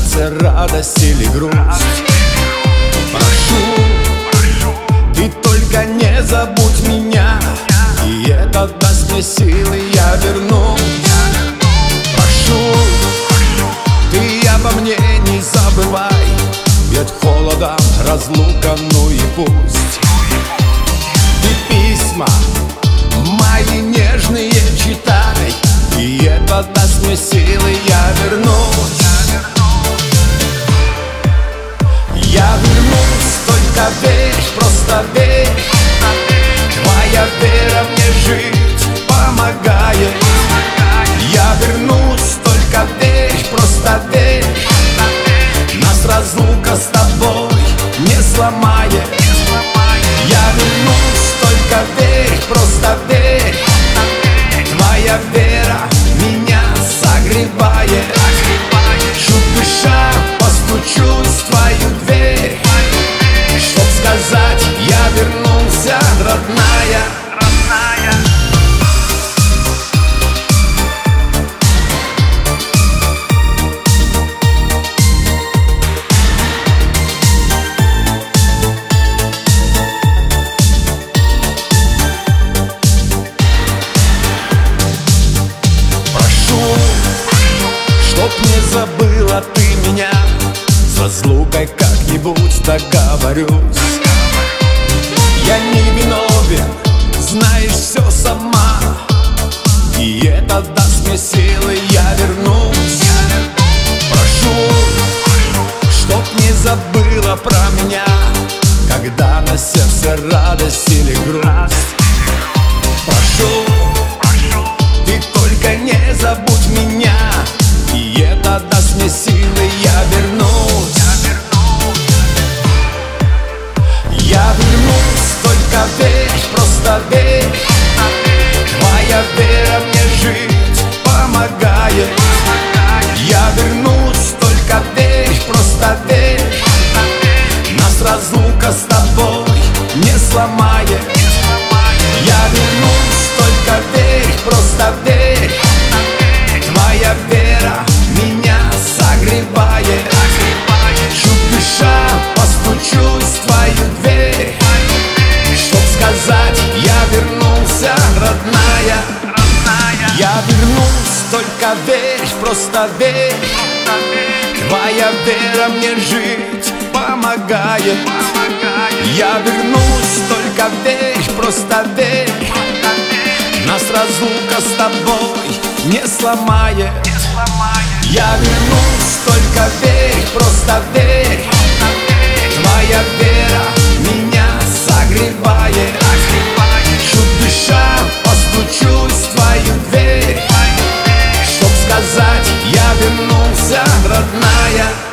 сердце радость или грусть. Прошу, ты только не забудь меня, и это даст мне силы, я вернусь. Прошу, ты обо мне не забывай, ведь холодом разлука, ну и пусть. Ты письма мои нежные читай, и это даст мне силы, я вернусь. Я вернусь, только верь, просто верь. Твоя вера мне жить помогает. Я вернусь, только верь, просто верь. Нас разлука с тобой не сломает. Я вернусь, только верь, просто верь. Твоя вера меня согревает. Чуть дыша, постучусь в твою дверь, чтоб сказать, я вернулся, родная. Чтоб не забыла ты меня, с разлукой как-нибудь договорюсь. Я не виновен, знаешь, все сама, и это даст мне силы, я вернусь. Прошу, чтоб не забыла про меня, когда на сердце радость или грусть. Прошу, ты только не забудь меня, и это даст мне силы, я вернусь. Я вернусь, только верь, просто верь. Твоя вера мне жить помогает. Я вернусь, только верь, просто верь. Нас разлука с тобой не сломает. Я вернусь, только верь, просто верь. Твоя вера меня согревает. Чуть дыша, постучусь в твою дверь, чтоб сказать, я вернулся, родная. Я вернусь, только верь, просто верь. Твоя вера мне жить помогает. Я вернусь, только верь, просто верь. Нас разлука с тобой не сломает. Я вернусь, только верь, просто верь. Твоя вера меня согревает. Чуть дыша, постучусь в твою дверь, чтоб сказать, я вернулся, родная.